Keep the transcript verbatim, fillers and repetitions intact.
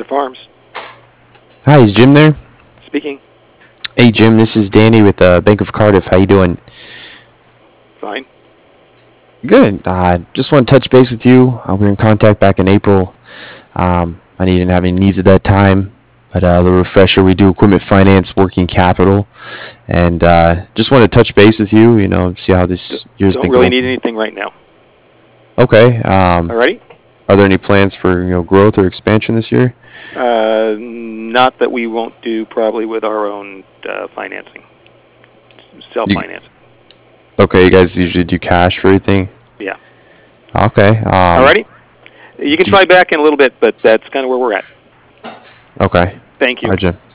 Farms. Hi, is Jim there? Speaking. Hey, Jim, this is Danny with uh, Bank of Cardiff. How you doing? Fine. Good. Uh, just want to touch base with you. Uh, we were in contact back in April. Um, I didn't have any needs at that time, but uh, the refresher, we do equipment finance, working capital, and uh, just want to touch base with you. You know, see how this D- year's don't been really going. need anything right now. Okay. Um, Alrighty. are there any plans for you know growth or expansion this year? Uh, not that we won't do probably with our own uh, financing, self-financing. Okay, you guys usually do cash for everything. Yeah. Okay. Um, Alrighty. You can do- try back in a little bit, but that's kind of where we're at. Okay. Thank you. All right, Jim.